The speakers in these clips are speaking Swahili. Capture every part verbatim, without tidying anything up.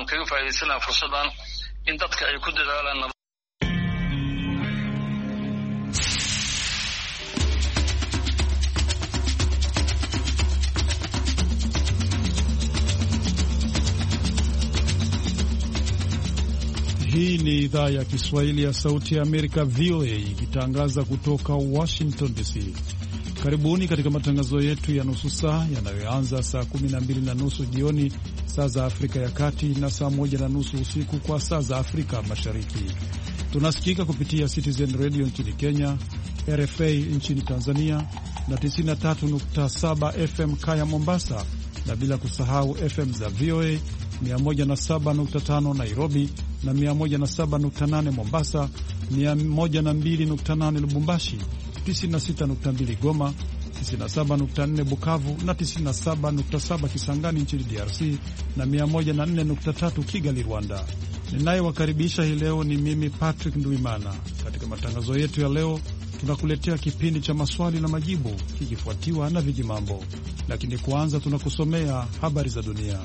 kaga faa'iideysanaa fursadan in dadka ay ku dadaalaan. Hii ni idhaa ya Kiswahili ya Sauti ya Amerika, V O A, ikitangaza kutoka Washington D C. Karibuni katika matangazo yetu ya nusu saa yanayoanza saa kumi na mbili na nusu jioni saa za Afrika ya Kati na saa moja na nusu usiku kwa saa za Afrika Mashariki. Tunasikika kupitia Citizen Radio nchini Kenya, R F A nchini Tanzania na tisini na tatu nukta saba F M Kaya Mombasa, na bila kusahau F M za V O A mia moja na saba nukta tano Nairobi na mia moja na saba nukta nane Mombasa, mia moja na mbili nukta nane Lubumbashi, tisini na sita nukta mbili Goma, tisini na saba nukta nne Bukavu na tisini na saba nukta saba Kisangani nchini D R C na mia moja na nne nukta tatu Kigali, Rwanda. Ninayewakaribisha hii leo ni mimi Patrick Nduimana. Katika matangazo yetu ya leo tunakuletea kipindi cha maswali na majibu kikifuatiwa na vijimambo, lakini kwanza tunakusomea habari za dunia.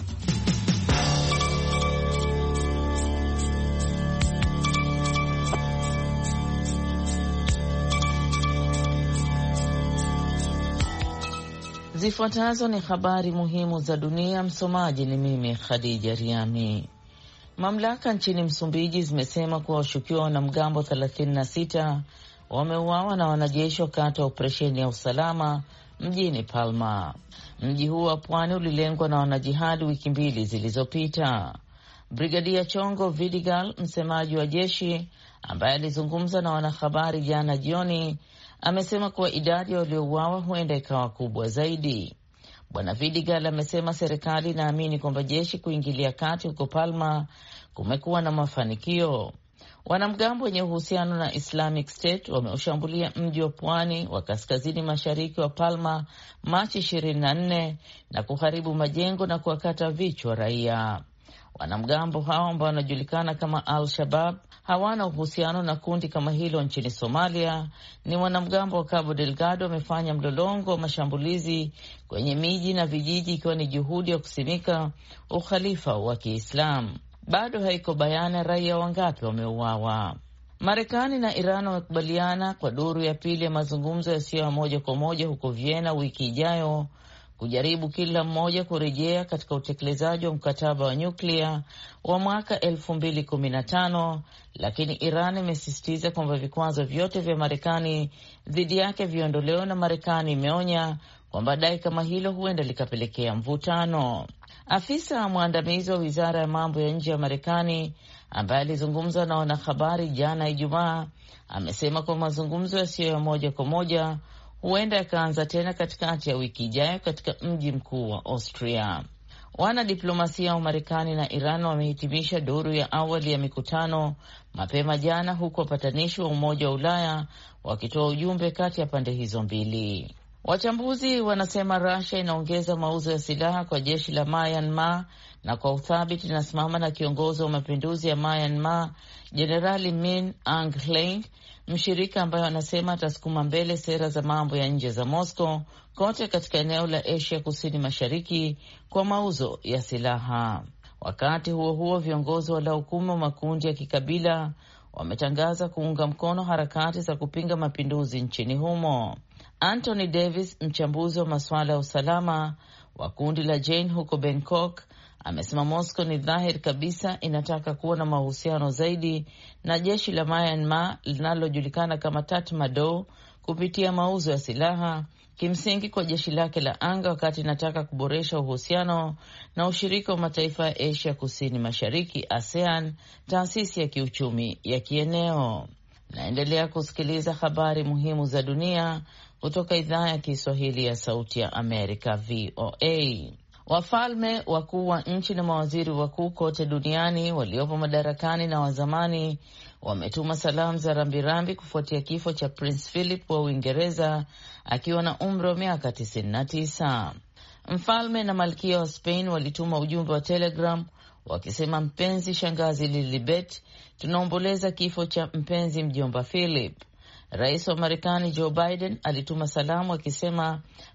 Zifuatazo ni habari muhimu za dunia. Msomaji ni mimi Khadija Riami. Mamlaka nchini Msumbiji zimesema kuwa washukiwa wanamgambo thelathini na sita wameuawa na wanajeshi wakati wa operesheni ya usalama mjini Palma. Mji huu wa pwani ulilengwa na wanajihadi wiki mbili zilizopita. Brigadia Chongo Vidigal, msemaji wa jeshi, ambaye alizungumza na wanahabari jana jioni, amesema kuwa idadi waliouawa huenda ikawa kubwa zaidi. Bwana Vidigal amesema serikali inaamini kwamba jeshi kuingilia kati huko Palma kumekuwa na mafanikio. Wanamgambo wenye uhusiano na Islamic State wameushambulia mji wa pwani wa kaskazini mashariki wa Palma Machi ishirini na nne na kuharibu majengo na kuwakata vichwa raia. Wanamgambo hao ambao wanajulikana kama Al-Shabaab hawana uhusiano na kundi kama hilo nchini Somalia. Ni wanamgambo wa Cabo Delgado wamefanya mlolongo wa mashambulizi kwenye miji na vijiji, ikiwa ni juhudi ya kusimika ukhalifa wa Kiislamu. Bado haiko bayana raia wangapi wameuawa. Marekani na Iran wamekubaliana kwa duru ya pili ya mazungumzo yasiyo moja kwa moja huko Vienna wiki ijayo kujaribu kila mmoja kurejea katika utekelezaji wa mkataba wa nyuklia wa mwaka elfu mbili kumi na tano, lakini Iran imesisitiza kwamba vikwazo vyote vya Marekani dhidi yake viondolewe, na Marekani imeonya kwamba dai kama hilo huenda likapelekea mvutano. Afisa mwandamizi wa wizara ya mambo ya nje ya Marekani ambaye alizungumza na wanahabari jana Ijumaa amesema kwa mazungumzo yasiyo ya moja kwa moja huenda yakaanza tena katikati ya wiki ijayo katika mji mkuu wa Austria. Wanadiplomasia wa Marekani na Iran wamehitimisha duru ya awali ya mikutano mapema jana, huku wapatanishi wa Umoja wa Ulaya wakitoa ujumbe kati ya pande hizo mbili. Wachambuzi wanasema Russia inaongeza mauzo ya silaha kwa jeshi la Myanmar na kwa uthabiti inasimama na kiongozi wa mapinduzi ya Myanmar Jenerali Min Aung Hlaing, mshirika ambaye anasema atasukuma mbele sera za mambo ya nje za Moscow kote katika eneo la Asia Kusini Mashariki kwa mauzo ya silaha. Wakati huo huo, viongozi waliohukumu makundi ya kikabila wametangaza kuunga mkono harakati za kupinga mapinduzi nchini humo. Anthony Davis, mchambuzi wa masuala ya usalama wa kundi la Jain huko Bangkok, amesema Moscow ni dhahiri kabisa inataka kuwa na mahusiano zaidi na jeshi la Myanmar linalojulikana kama Tatmadaw kupitia mauzo ya silaha, kimsingi kwa jeshi lake la anga, wakati inataka kuboresha uhusiano na ushirika wa mataifa ya Asia Kusini Mashariki, ASEAN, taasisi ya kiuchumi ya kieneo. Naendelea kusikiliza habari muhimu za dunia kutoka idhaa ya Kiswahili ya Sauti ya Amerika, V O A. Wafalme, wakuu wa nchi na mawaziri wakuu kote duniani waliopo madarakani na wazamani wametuma salamu za rambirambi kufuatia kifo cha Prince Philip wa Uingereza akiwa na umri wa miaka tisini na tisa. Mfalme na malkia wa Spain walituma ujumbe wa Telegram wakisema, mpenzi shangazi Lilibet, tunaomboleza kifo cha mpenzi mjomba Philip. Rais wa Marekani Joe Biden alituma salamu akisema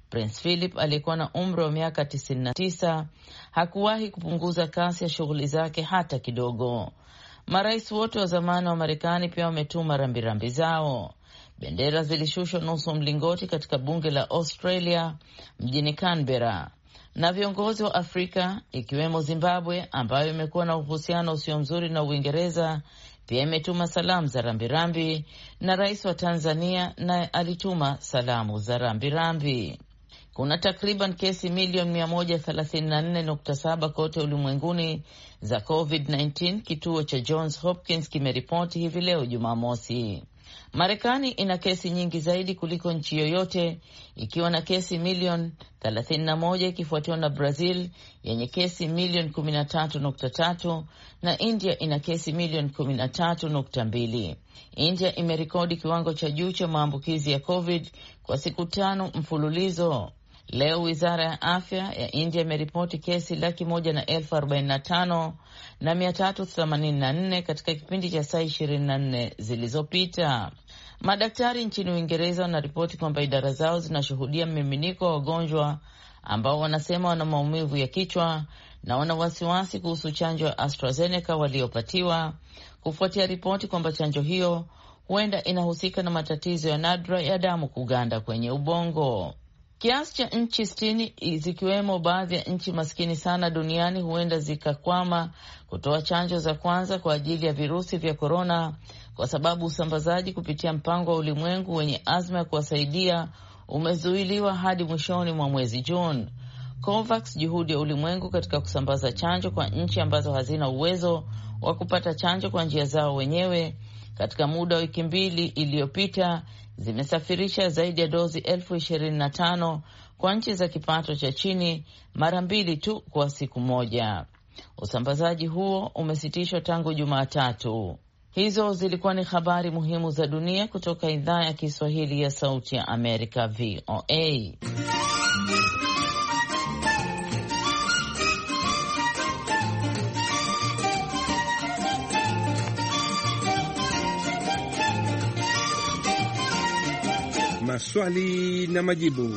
Prince Philip aliyekuwa na umri wa miaka tisini na tisa hakuwahi kupunguza kasi ya shughuli zake hata kidogo. Marais wote wa zamani wa Marekani pia wametuma rambirambi zao. Bendera zilishushwa nusu mlingoti katika bunge la Australia mjini Canberra, na viongozi wa Afrika ikiwemo Zimbabwe ambayo imekuwa na uhusiano usio mzuri na Uingereza pia imetuma salamu za rambirambi, na rais wa Tanzania naye alituma salamu za rambirambi. Kuna takriban kesi milioni mia moja thelathini na nne nukta saba kote ulimwenguni za covid kumi na tisa, kituo cha Johns Hopkins kimeripoti hivi leo Jumamosi. Marekani ina kesi nyingi zaidi kuliko nchi yoyote ikiwa na kesi milioni thelathini na moja, ikifuatiwa na Brazil yenye kesi milioni kumi na tatu nukta tatu na India ina kesi milioni kumi na tatu nukta mbili. India imerekodi kiwango cha juu cha maambukizi ya COVID kwa siku tano mfululizo. Leo wizara ya afya ya India imeripoti kesi laki moja na elfu arobaini na tano na mia tatu themanini na nne katika kipindi cha saa ishirini na nne zilizopita. Madaktari nchini Uingereza wanaripoti kwamba idara zao zinashuhudia mmiminiko wa wagonjwa ambao wanasema wana maumivu ya kichwa na wana wasiwasi kuhusu chanjo ya AstraZeneca waliopatiwa, kufuatia ripoti kwamba chanjo hiyo huenda inahusika na matatizo ya nadra ya damu kuganda kwenye ubongo. Kiasi cha nchi sitini zikiwemo baadhi ya nchi maskini sana duniani huenda zikakwama kutoa chanjo za kwanza kwa ajili ya virusi vya korona kwa sababu usambazaji kupitia mpango wa ulimwengu wenye azma ya kuwasaidia umezuiliwa hadi mwishoni mwa mwezi Juni. COVAX, juhudi ya ulimwengu katika kusambaza chanjo kwa nchi ambazo hazina uwezo wa kupata chanjo kwa njia zao wenyewe, katika muda wa wiki mbili iliyopita zimesafirisha zaidi ya dozi elfu ishirini na tano kwa nchi za kipato cha chini, mara mbili tu kwa siku moja. Usambazaji huo umesitishwa tangu Jumatatu. Hizo zilikuwa ni habari muhimu za dunia kutoka idhaa ya Kiswahili ya Sauti ya Amerika, V O A. Maswali na majibu.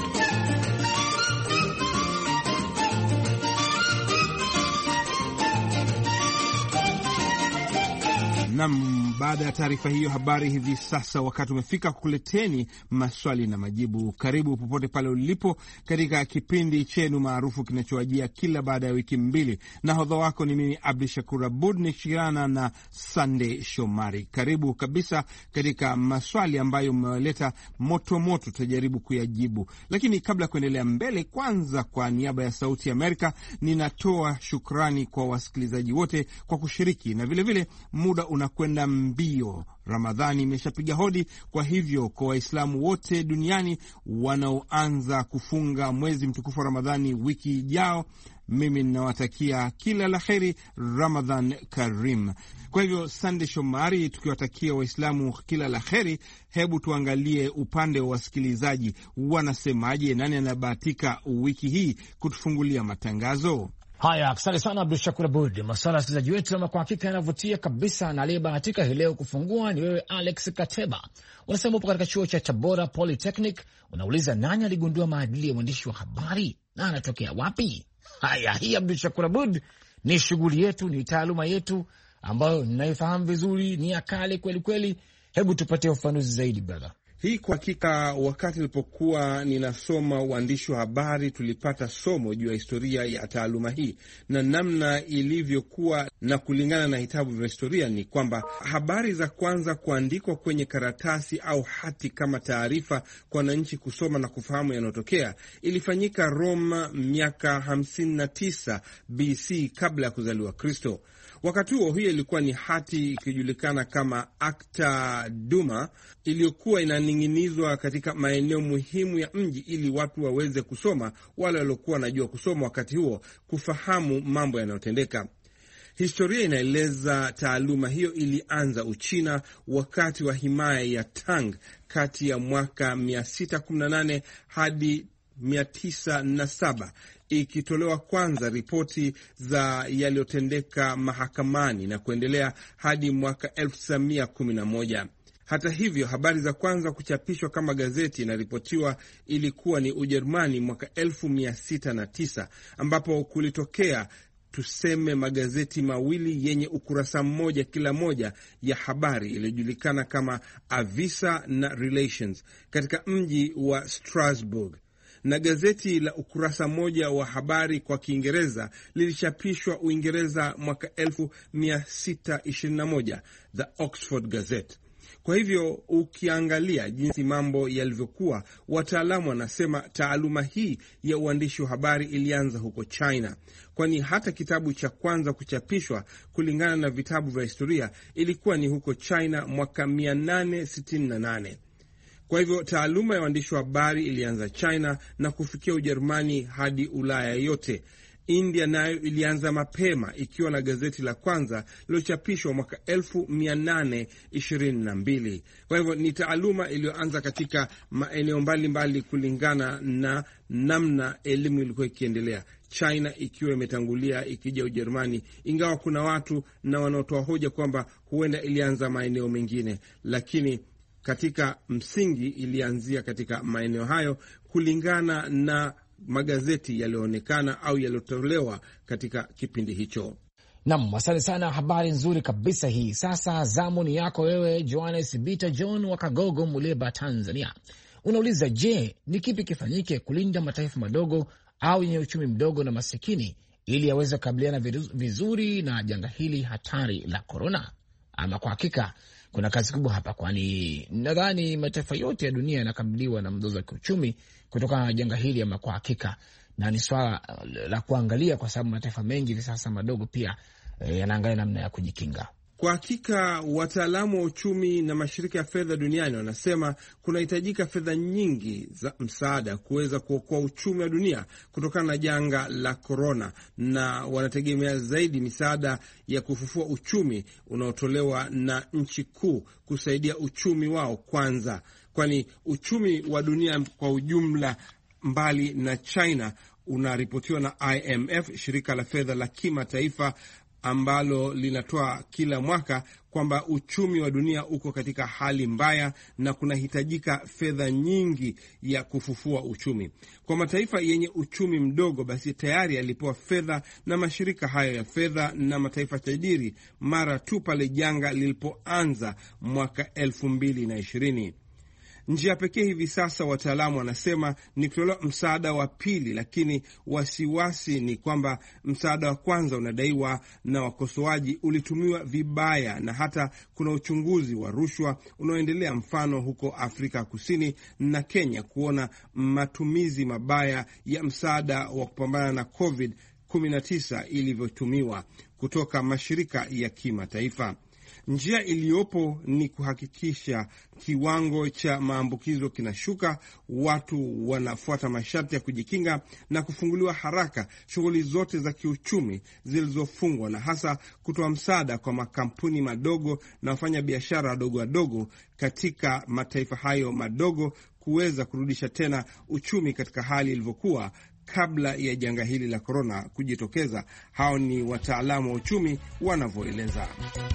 Nam, baada ya taarifa hiyo habari, hivi sasa wakati umefika kukuleteni maswali na majibu. Karibu popote pale ulipo katika kipindi chenu maarufu kinachowajia kila baada ya wiki mbili. Nahodha wako ni mimi Abdi Shakur Abud nikishirikiana na Sunday Shomari. Karibu kabisa katika maswali ambayo mmewaleta moto moto, tutajaribu kuyajibu. Lakini kabla ya kuendelea mbele, kwanza kwa niaba ya Sauti ya Amerika ninatoa shukrani kwa wasikilizaji wote kwa kushiriki, na vile vile muda una kwenda mbio. Ramadhani imeshapiga hodi, kwa hivyo kwa Waislamu wote duniani wanaoanza kufunga mwezi mtukufu wa Ramadhani wiki ijao, mimi ninawatakia kila la kheri, Ramadhan Karim. Kwa hivyo Sande Shomari, tukiwatakia Waislamu kila la kheri, hebu tuangalie upande wa wasikilizaji wanasemaje. Nani anabahatika wiki hii kutufungulia matangazo haya? Asante sana Abdul Shakur Abud. Maswala ya wasikilizaji wetu ama kwa hakika yanavutia kabisa, na aliyebahatika hii leo kufungua ni wewe Alex Kateba. Unasema upo katika chuo cha Tabora Polytechnic, unauliza nani aligundua maadili ya mwandishi wa habari na anatokea wapi? Haya, hii Abdul Shakur Abud ni shughuli yetu, ni taaluma yetu ambayo ninaifahamu vizuri, ni ya kale kweli kweli. Hebu tupatie ufafanuzi zaidi brother. Hii kwa hakika, wakati nilipokuwa ninasoma uandishi wa habari, tulipata somo juu ya historia ya taaluma hii na namna ilivyokuwa, na kulingana na vitabu vya historia ni kwamba habari za kwanza kuandikwa kwenye karatasi au hati kama taarifa kwa wananchi kusoma na kufahamu yanayotokea ilifanyika Roma miaka hamsini na tisa B C kabla ya kuzaliwa Kristo. Wakati huo hiyo ilikuwa ni hati ikijulikana kama Acta Duma, iliyokuwa inaning'inizwa katika maeneo muhimu ya mji ili watu waweze kusoma, wale waliokuwa wanajua kusoma wakati huo, kufahamu mambo yanayotendeka. Historia inaeleza taaluma hiyo ilianza Uchina wakati wa himaya ya Tang kati ya mwaka mia sita kumi na nane hadi mia tisa na saba, ikitolewa kwanza ripoti za yaliyotendeka mahakamani na kuendelea hadi mwaka elfu tisa mia kumi na moja. Hata hivyo, habari za kwanza kuchapishwa kama gazeti inaripotiwa ilikuwa ni Ujerumani mwaka elfu mia sita na tisa, ambapo kulitokea tuseme magazeti mawili yenye ukurasa mmoja kila moja ya habari iliyojulikana kama Avisa na Relations katika mji wa Strasbourg, na gazeti la ukurasa mmoja wa habari kwa Kiingereza lilichapishwa Uingereza mwaka elfu mia sita ishirini na moja, The Oxford Gazette. Kwa hivyo ukiangalia jinsi mambo yalivyokuwa, wataalamu wanasema taaluma hii ya uandishi wa habari ilianza huko China, kwani hata kitabu cha kwanza kuchapishwa kulingana na vitabu vya historia ilikuwa ni huko China mwaka mia nane sitini na nane. Kwa hivyo taaluma ya uandishi wa habari ilianza China na kufikia Ujerumani hadi Ulaya yote. India nayo ilianza mapema ikiwa na gazeti la kwanza lilochapishwa mwaka elfu mia nane ishirini na mbili. Kwa hivyo ni taaluma iliyoanza katika maeneo mbalimbali kulingana na namna elimu ilikuwa ikiendelea. China ikiwa imetangulia ikija Ujerumani, ingawa kuna watu na wanaotoa hoja kwamba huenda ilianza maeneo mengine, lakini katika msingi ilianzia katika maeneo hayo kulingana na magazeti yaliyoonekana au yaliyotolewa katika kipindi hicho. Naam, asante sana, habari nzuri kabisa hii. Sasa zamu ni yako wewe, Johannes Bita John wa Kagogo, Muleba, Tanzania. Unauliza, je, ni kipi kifanyike kulinda mataifa madogo au yenye uchumi mdogo na masikini ili yaweze kukabiliana vizuri na janga hili hatari la korona? Ama kwa hakika kuna kazi kubwa hapa, kwani nadhani mataifa yote ya dunia yanakabiliwa na mzozo wa kiuchumi kutokana na janga hili. Ama kwa hakika, na ni swala la kuangalia, kwa sababu mataifa mengi hivi sasa madogo pia e, yanaangalia namna ya kujikinga. Kwa hakika wataalamu wa uchumi na mashirika ya fedha duniani wanasema kunahitajika fedha nyingi za msaada kuweza kuokoa uchumi wa dunia kutokana na janga la korona, na wanategemea zaidi misaada ya kufufua uchumi unaotolewa na nchi kuu kusaidia uchumi wao kwanza, kwani uchumi wa dunia kwa ujumla, mbali na China, unaripotiwa na I M F, shirika la fedha la kimataifa ambalo linatoa kila mwaka kwamba uchumi wa dunia uko katika hali mbaya na kunahitajika fedha nyingi ya kufufua uchumi. Kwa mataifa yenye uchumi mdogo, basi tayari yalipewa fedha na mashirika hayo ya fedha na mataifa tajiri mara tu pale janga lilipoanza mwaka elfu mbili na ishirini. Njia pekee hivi sasa wataalamu wanasema ni kutolewa msaada wa pili, lakini wasiwasi ni kwamba msaada wa kwanza unadaiwa na wakosoaji ulitumiwa vibaya, na hata kuna uchunguzi wa rushwa unaoendelea, mfano huko Afrika Kusini na Kenya, kuona matumizi mabaya ya msaada wa kupambana na covid kumi na tisa ilivyotumiwa kutoka mashirika ya kimataifa. Njia iliyopo ni kuhakikisha kiwango cha maambukizo kinashuka, watu wanafuata masharti ya kujikinga na kufunguliwa haraka shughuli zote za kiuchumi zilizofungwa, na hasa kutoa msaada kwa makampuni madogo na wafanya biashara wadogo wadogo katika mataifa hayo madogo kuweza kurudisha tena uchumi katika hali ilivyokuwa kabla ya janga hili la korona kujitokeza. Hao ni wataalamu wa uchumi wanavyoeleza.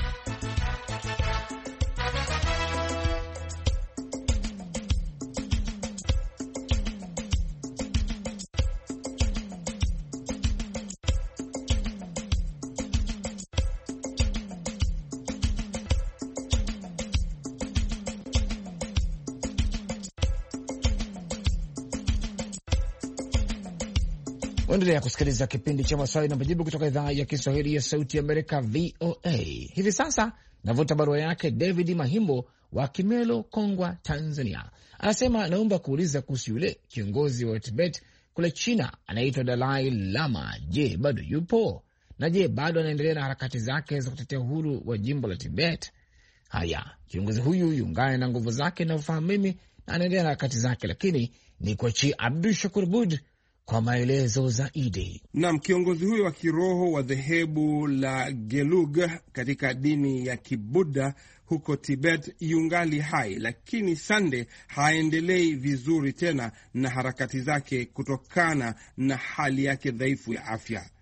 Endelea kusikiliza kipindi cha maswali na majibu kutoka idhaa ya Kiswahili ya Sauti ya Amerika, V O A. Hivi sasa navuta barua yake David Mahimbo wa Kimelo, Kongwa, Tanzania. Anasema naomba kuuliza kuhusu yule kiongozi wa Tibet kule China anaitwa Dalai Lama. Je, bado yupo? Na je, bado anaendelea na harakati zake za kutetea uhuru wa jimbo la Tibet? Haya, kiongozi huyu yungane na nguvu zake na ufahamu mimi, na anaendelea na harakati zake, lakini ni kwa chi Abdul Shakur Abud kwa maelezo zaidi. Naam, kiongozi huyo wa kiroho wa dhehebu la Gelug katika dini ya Kibuddha huko Tibet yungali hai, lakini Sande haendelei vizuri tena na harakati zake kutokana na hali yake dhaifu ya afya.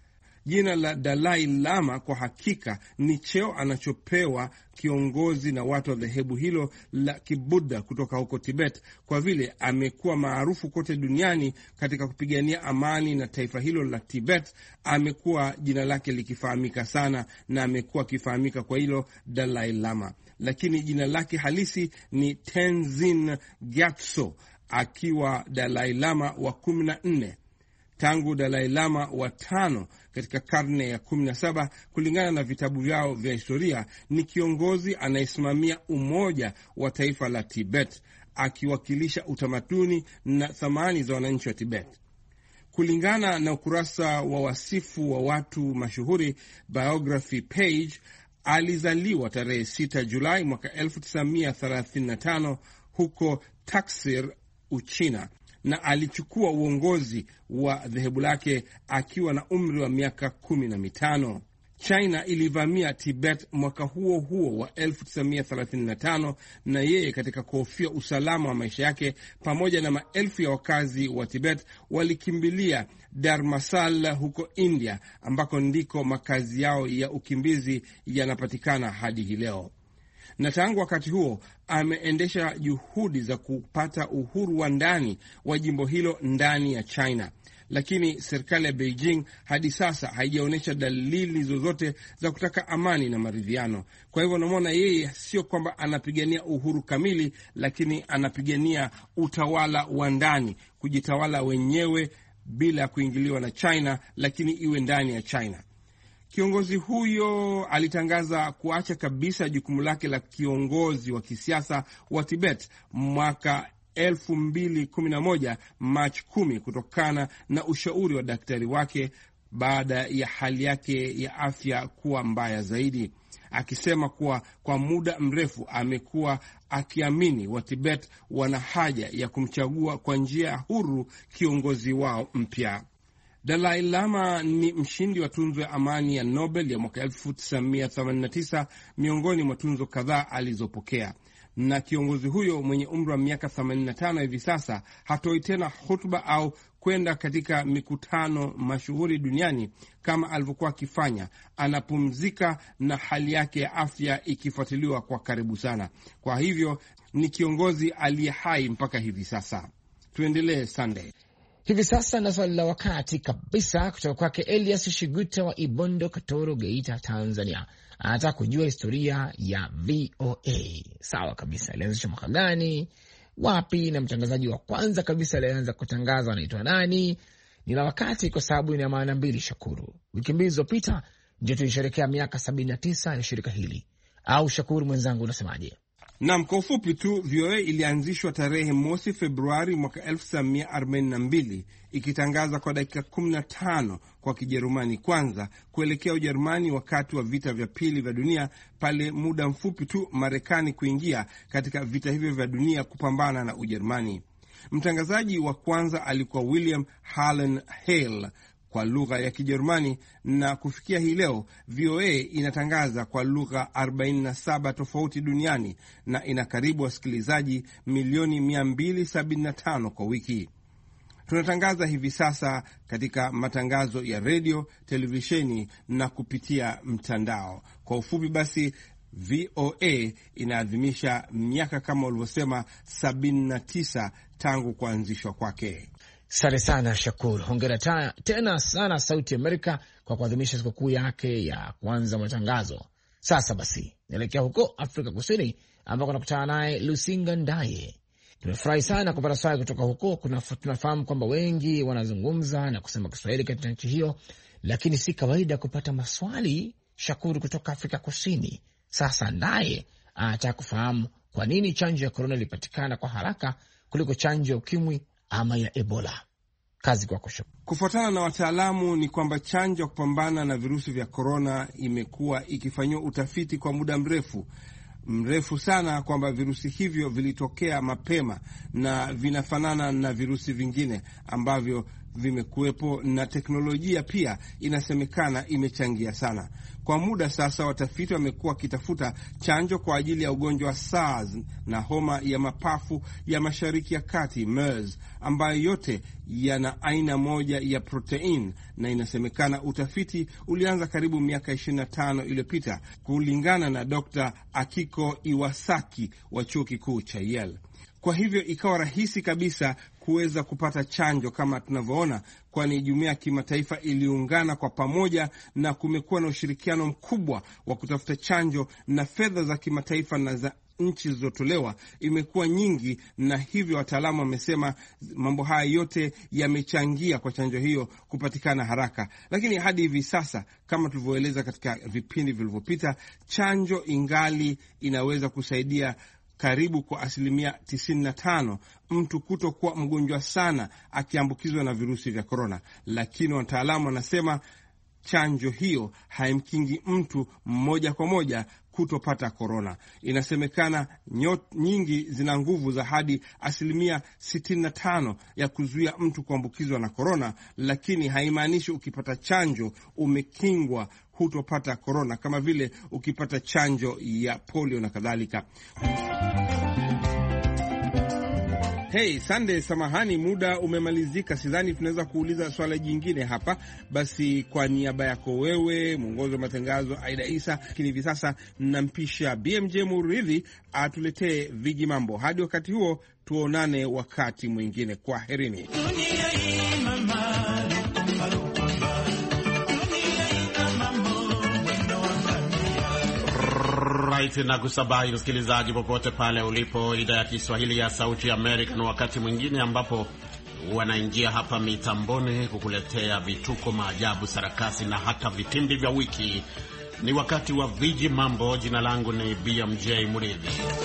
Jina la Dalai Lama kwa hakika ni cheo anachopewa kiongozi na watu wa dhehebu hilo la Kibuddha kutoka huko Tibet, kwa vile amekuwa maarufu kote duniani katika kupigania amani na taifa hilo la Tibet. Amekuwa jina lake likifahamika sana na amekuwa akifahamika kwa hilo Dalai Lama, lakini jina lake halisi ni Tenzin Gyatso, akiwa Dalai Lama wa kumi na nne tangu Dalai Lama wa tano katika karne ya kumi na saba. Kulingana na vitabu vyao vya historia, ni kiongozi anayesimamia umoja wa taifa la Tibet, akiwakilisha utamaduni na thamani za wananchi wa Tibet. Kulingana na ukurasa wa wasifu wa watu mashuhuri, biography page, alizaliwa tarehe sita Julai mwaka elfu tisa mia thelathini na tano huko Taksir, Uchina, na alichukua uongozi wa dhehebu lake akiwa na umri wa miaka kumi na mitano. China ilivamia Tibet mwaka huo huo wa elfu tisa mia thelathini na tano, na yeye katika kuhofia usalama wa maisha yake pamoja na maelfu ya wakazi wa Tibet walikimbilia Dharmasala huko India, ambako ndiko makazi yao ya ukimbizi yanapatikana hadi hii leo. Na tangu wakati huo ameendesha juhudi za kupata uhuru wa ndani wa jimbo hilo ndani ya China, lakini serikali ya Beijing hadi sasa haijaonyesha dalili zozote za kutaka amani na maridhiano. Kwa hivyo unamwona yeye sio kwamba anapigania uhuru kamili, lakini anapigania utawala wa ndani, kujitawala wenyewe bila kuingiliwa na China, lakini iwe ndani ya China. Kiongozi huyo alitangaza kuacha kabisa jukumu lake la kiongozi wa kisiasa wa Tibet mwaka elfu mbili kumi na moja Machi kumi, kutokana na ushauri wa daktari wake baada ya hali yake ya afya kuwa mbaya zaidi, akisema kuwa kwa muda mrefu amekuwa akiamini wa Tibet wana haja ya kumchagua kwa njia huru kiongozi wao mpya. Dalai Lama ni mshindi wa tunzo ya amani ya Nobel ya mwaka elfu tisa mia themanini na tisa miongoni mwa tunzo kadhaa alizopokea. Na kiongozi huyo mwenye umri wa miaka themanini na tano hivi sasa hatoi tena hotuba au kwenda katika mikutano mashuhuri duniani kama alivyokuwa akifanya. Anapumzika na hali yake ya afya ikifuatiliwa kwa karibu sana. Kwa hivyo ni kiongozi aliye hai mpaka hivi sasa. Tuendelee Sunday. Hivi sasa na swali la wakati kabisa kutoka kwake Elias Shiguta wa Ibondo, Katoro, Geita, Tanzania. Anataka kujua historia ya V O A. Sawa kabisa, ilianzishwa mwaka gani, wapi, na mtangazaji wa kwanza kabisa alianza kutangaza anaitwa nani? Ni la wakati kwa sababu ina maana mbili, Shakuru. Wiki mbili zilizopita ndio tulisherehekea miaka sabini na tisa ya shirika hili. Au Shakuru mwenzangu, unasemaje? Naam, kwa ufupi tu, V O A ilianzishwa tarehe mosi Februari mwaka elfu tisa mia arobaini na mbili, ikitangaza kwa dakika kumi na tano kwa Kijerumani kwanza kuelekea Ujerumani wakati wa vita vya pili vya dunia, pale muda mfupi tu Marekani kuingia katika vita hivyo vya dunia kupambana na Ujerumani. Mtangazaji wa kwanza alikuwa William Harlan Hale kwa lugha ya Kijerumani, na kufikia hii leo V O A inatangaza kwa lugha arobaini na saba tofauti duniani na ina karibu wasikilizaji milioni mia mbili sabini na tano kwa wiki. Tunatangaza hivi sasa katika matangazo ya redio, televisheni na kupitia mtandao. Kwa ufupi basi, V O A inaadhimisha miaka kama ulivyosema sabini na tisa tangu kuanzishwa kwake. Asante sana Shakur, hongera ta, tena sana Sauti Amerika kwa kuadhimisha sikukuu yake ya kwanza matangazo. Sasa basi naelekea huko Afrika Kusini ambako nakutana naye Lusinga Ndaye. Tumefurahi sana kupata swali kutoka huko. Kuna, tunafahamu kwamba wengi wanazungumza na kusema Kiswahili katika nchi hiyo, lakini si kawaida kupata maswali, Shakuru, kutoka Afrika Kusini. Sasa Ndaye anataka kufahamu kwa nini chanjo ya korona ilipatikana kwa haraka kuliko chanjo ya ukimwi ama ya Ebola. Kazi kwa kusho. Kufuatana na wataalamu ni kwamba chanjo ya kupambana na virusi vya korona imekuwa ikifanyiwa utafiti kwa muda mrefu mrefu sana, kwamba virusi hivyo vilitokea mapema na vinafanana na virusi vingine ambavyo vimekuwepo na teknolojia pia inasemekana imechangia sana. Kwa muda sasa, watafiti wamekuwa wakitafuta chanjo kwa ajili ya ugonjwa wa SARS na homa ya mapafu ya Mashariki ya Kati, MERS, ambayo yote yana aina moja ya protein, na inasemekana utafiti ulianza karibu miaka ishirini na tano iliyopita, kulingana na Dokta Akiko Iwasaki wa chuo kikuu cha Yale. Kwa hivyo ikawa rahisi kabisa kuweza kupata chanjo kama tunavyoona, kwani jumuiya ya kimataifa iliungana kwa pamoja na kumekuwa na ushirikiano mkubwa wa kutafuta chanjo, na fedha za kimataifa na za nchi zilizotolewa imekuwa nyingi, na hivyo wataalamu wamesema mambo haya yote yamechangia kwa chanjo hiyo kupatikana haraka. Lakini hadi hivi sasa, kama tulivyoeleza katika vipindi vilivyopita, chanjo ingali inaweza kusaidia karibu kwa asilimia tisini na tano mtu kutokuwa mgonjwa sana akiambukizwa na virusi vya korona, lakini wataalamu wanasema chanjo hiyo haimkingi mtu moja kwa moja kutopata korona. Inasemekana nyot nyingi zina nguvu za hadi asilimia sitini na tano ya kuzuia mtu kuambukizwa na korona, lakini haimaanishi ukipata chanjo umekingwa hutopata korona, kama vile ukipata chanjo ya polio na kadhalika. Hey, Sunday, samahani, muda umemalizika. Sidhani tunaweza kuuliza swala jingine hapa. Basi kwa niaba yako wewe, mwongozi wa matangazo Aida Isa, lakini hivi sasa nampisha B M J Muridhi atuletee viji mambo. Hadi wakati huo, tuonane wakati mwingine. Kwa herini. Na kusabahi msikilizaji popote pale ulipo. Idhaa ya Kiswahili ya Sauti ya Amerika, na wakati mwingine ambapo wanaingia hapa mitamboni kukuletea vituko, maajabu, sarakasi na hata vitimbi vya wiki. Ni wakati wa viji mambo. Jina langu ni B M J Muridhi.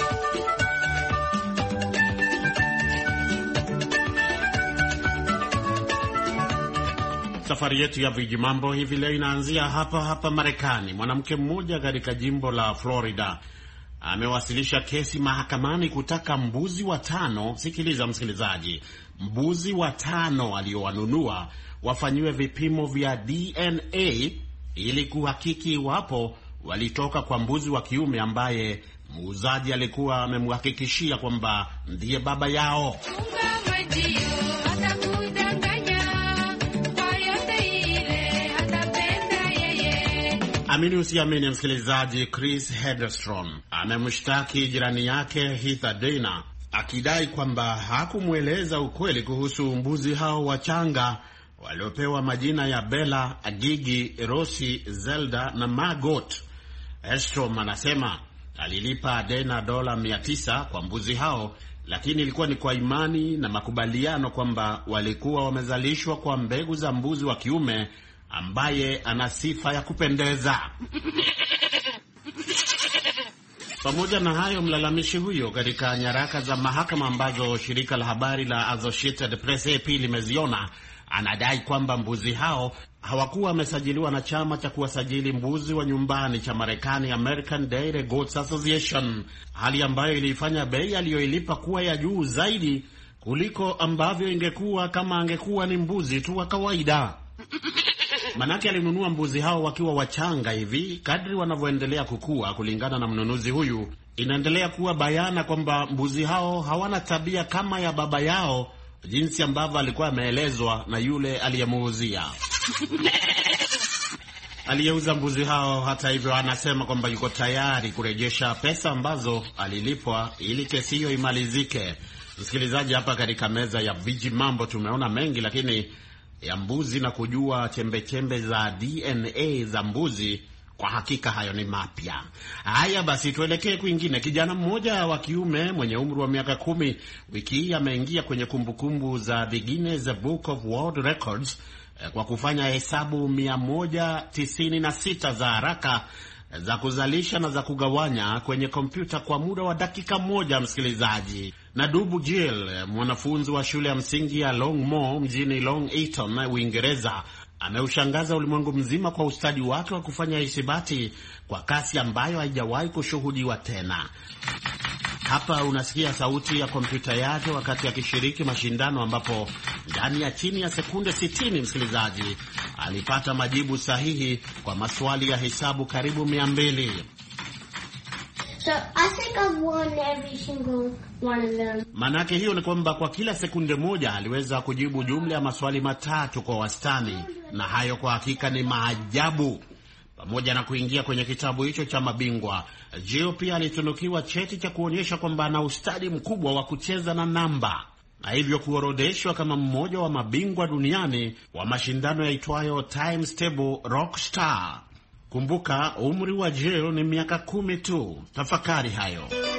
Safari yetu ya viji mambo hivi leo inaanzia hapa hapa Marekani. Mwanamke mmoja katika jimbo la Florida amewasilisha kesi mahakamani kutaka mbuzi watano, sikiliza msikilizaji, mbuzi watano aliowanunua wafanyiwe vipimo vya D N A ili kuhakiki iwapo walitoka kwa mbuzi wa kiume ambaye muuzaji alikuwa amemhakikishia kwamba ndiye baba yao. Amini usiamini msikilizaji, Chris Hedstrom amemshtaki jirani yake Heather Dana akidai kwamba hakumweleza ukweli kuhusu mbuzi hao wachanga waliopewa majina ya Bella, Gigi, Rosie, Zelda na Margot. Hedstrom anasema alilipa Dana dola mia tisa kwa mbuzi hao, lakini ilikuwa ni kwa imani na makubaliano kwamba walikuwa wamezalishwa kwa mbegu za mbuzi wa kiume ambaye ana sifa ya kupendeza. Pamoja na hayo, mlalamishi huyo katika nyaraka za mahakama ambazo shirika la habari la Associated Press A P limeziona, anadai kwamba mbuzi hao hawakuwa wamesajiliwa na chama cha kuwasajili mbuzi wa nyumbani cha Marekani, American Dairy Goats Association, hali ambayo ilifanya bei aliyoilipa kuwa ya juu zaidi kuliko ambavyo ingekuwa kama angekuwa ni mbuzi tu wa kawaida. Manake alinunua mbuzi hao wakiwa wachanga hivi. Kadri wanavyoendelea kukua, kulingana na mnunuzi huyu, inaendelea kuwa bayana kwamba mbuzi hao hawana tabia kama ya baba yao, jinsi ambavyo alikuwa ameelezwa na yule aliyemuuzia. Aliyeuza mbuzi hao, hata hivyo, anasema kwamba yuko tayari kurejesha pesa ambazo alilipwa ili kesi hiyo imalizike. Msikilizaji, hapa katika meza ya viji mambo tumeona mengi, lakini ya mbuzi na kujua chembe-chembe za D N A za mbuzi, kwa hakika hayo ni mapya. Haya basi, tuelekee kwingine. Kijana mmoja wa kiume mwenye umri wa miaka kumi wiki hii ameingia kwenye kumbukumbu za The Guinness Book of World Records kwa kufanya hesabu mia moja tisini na sita za haraka za kuzalisha na za kugawanya kwenye kompyuta kwa muda wa dakika moja, msikilizaji. Na Dubu Jill, mwanafunzi wa shule ya msingi ya Longmoor mjini Long Eaton, Uingereza, ameushangaza ulimwengu mzima kwa ustadi wake wa kufanya hisabati kwa kasi ambayo haijawahi kushuhudiwa tena. Hapa unasikia sauti ya kompyuta yake wakati akishiriki mashindano ambapo ndani ya chini ya sekunde sitini, msikilizaji, alipata majibu sahihi kwa maswali ya hesabu karibu mia mbili. So, I think I've won every single one of them. Manake hiyo ni kwamba kwa kila sekunde moja aliweza kujibu jumla ya maswali matatu kwa wastani, na hayo kwa hakika ni maajabu. Pamoja na kuingia kwenye kitabu hicho cha mabingwa, Gio pia alitunukiwa cheti cha kuonyesha kwamba ana ustadi mkubwa wa kucheza na namba, na hivyo kuorodheshwa kama mmoja wa mabingwa duniani wa mashindano yaitwayo Times Table Rock Star. Kumbuka, umri wa Gio ni miaka kumi tu. Tafakari hayo.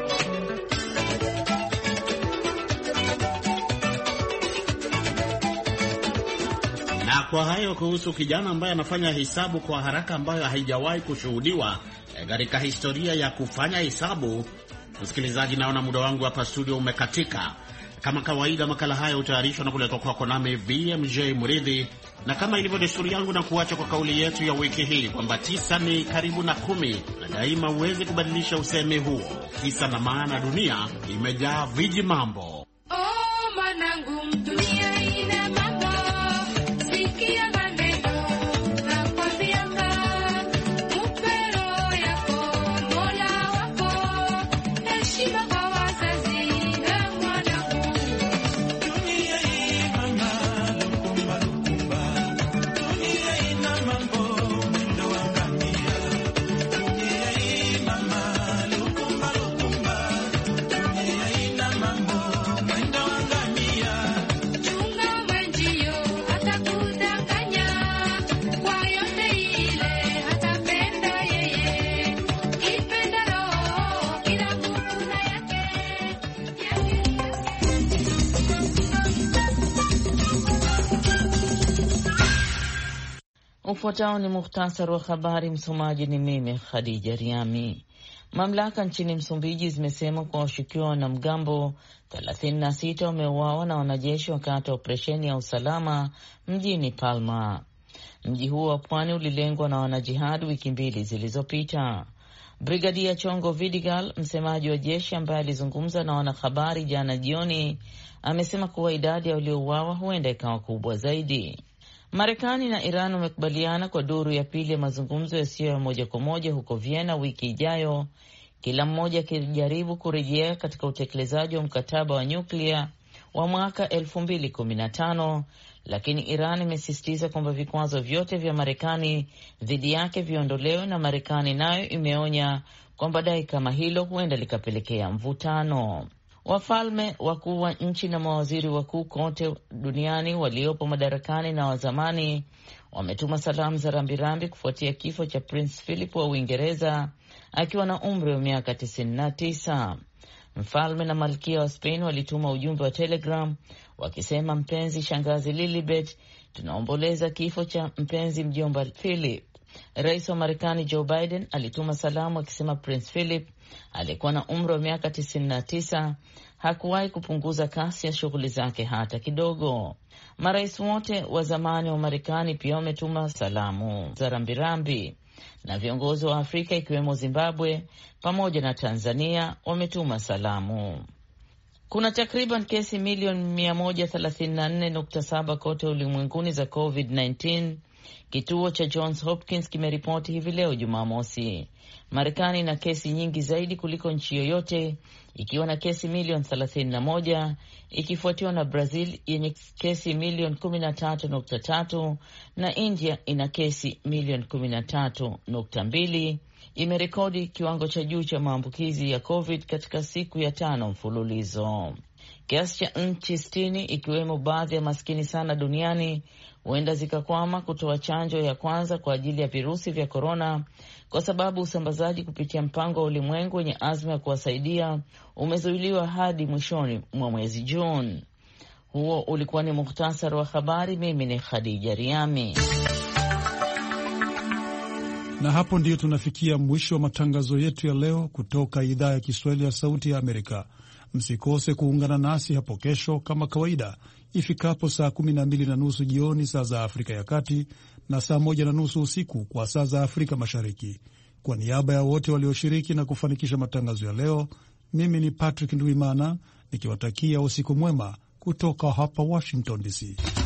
Na kwa hayo kuhusu kijana ambaye anafanya hesabu kwa haraka ambayo haijawahi kushuhudiwa katika historia ya kufanya hesabu. Msikilizaji, naona muda wangu hapa studio umekatika. Kama kawaida, makala haya hutayarishwa na kuletwa kwako nami B M J Muridhi, na kama ilivyo desturi yangu na kuacha kwa kauli yetu ya wiki hii kwamba tisa ni karibu na kumi, na daima huwezi kubadilisha usemi huo. Kisa na maana, dunia imejaa viji mambo. Oh, manangu, dunia ina mambo. Sikia maneno na kwambianga, upero yako Mola wako, heshima kwa wazazi na mwanangu. Dunia ina mambo, lukumba lukumba. Dunia ina mambo, mwendo wa ngamia. Dunia ina mambo, lukumba lukumba. Dunia ina mambo, mwendo wa ngamia. Chunga mwenzio atakudanganya, kwa yote ile atapenda yeye. Kipenda roho kila mtu na yake. Ufuatao ni muhtasari wa habari. Msomaji ni mimi Khadija Riami. Mamlaka nchini Msumbiji zimesema kuwa washukiwa wanamgambo thelathini na sita wameuawa na wanajeshi wakati wa operesheni ya usalama mjini Palma. Mji huo wa pwani ulilengwa na wanajihadi wiki mbili zilizopita. Brigadia Chongo Vidigal, msemaji wa jeshi ambaye alizungumza na wanahabari jana jioni, amesema kuwa idadi ya waliouawa huenda ikawa kubwa zaidi. Marekani na Iran wamekubaliana kwa duru ya pili ya mazungumzo yasiyo ya moja kwa moja huko Vienna wiki ijayo, kila mmoja akijaribu kurejea katika utekelezaji wa mkataba wa nyuklia wa mwaka elfu mbili kumi na tano, lakini Iran imesisitiza kwamba vikwazo vyote vya Marekani dhidi yake viondolewe, na Marekani nayo imeonya kwamba dai kama hilo huenda likapelekea mvutano. Wafalme, wakuu wa nchi na mawaziri wakuu kote duniani waliopo madarakani na wazamani wametuma salamu za rambirambi kufuatia kifo cha Prince Philip wa Uingereza akiwa na umri wa miaka tisini na tisa. Mfalme na malkia wa Spain walituma ujumbe wa Telegram wakisema, mpenzi shangazi Lilibet, tunaomboleza kifo cha mpenzi mjomba Philip. Rais wa Marekani Joe Biden alituma salamu akisema Prince Philip alikuwa na umri wa miaka tisini na tisa, hakuwahi kupunguza kasi ya shughuli zake hata kidogo. Marais wote wa zamani wa Marekani pia wametuma salamu za rambirambi, na viongozi wa Afrika ikiwemo Zimbabwe pamoja na Tanzania wametuma salamu. Kuna takriban kesi milioni mia moja thelathini na nne nukta saba kote ulimwenguni za COVID kumi na tisa. Kituo cha Johns Hopkins kimeripoti hivi leo Jumamosi. Marekani ina kesi nyingi zaidi kuliko nchi yoyote ikiwa na kesi milioni thelathini na moja, ikifuatiwa na Brazil yenye kesi milioni kumi na tatu nukta tatu na India ina kesi milioni kumi na tatu nukta mbili. Imerekodi kiwango cha juu cha maambukizi ya COVID katika siku ya tano mfululizo. Kiasi cha nchi sitini ikiwemo baadhi ya maskini sana duniani huenda zikakwama kutoa chanjo ya kwanza kwa ajili ya virusi vya korona kwa sababu usambazaji kupitia mpango wa ulimwengu wenye azma ya kuwasaidia umezuiliwa hadi mwishoni mwa mwezi Juni. Huo ulikuwa ni muhtasari wa habari. Mimi ni Khadija Riami. Na hapo ndiyo tunafikia mwisho wa matangazo yetu ya leo kutoka idhaa ya Kiswahili ya Sauti ya Amerika. Msikose kuungana nasi hapo kesho kama kawaida ifikapo saa kumi na mbili na nusu jioni saa za Afrika ya Kati na saa moja na nusu usiku kwa saa za Afrika Mashariki. Kwa niaba ya wote walioshiriki na kufanikisha matangazo ya leo, Mimi ni Patrick Ndwimana nikiwatakia usiku mwema kutoka hapa Washington D C.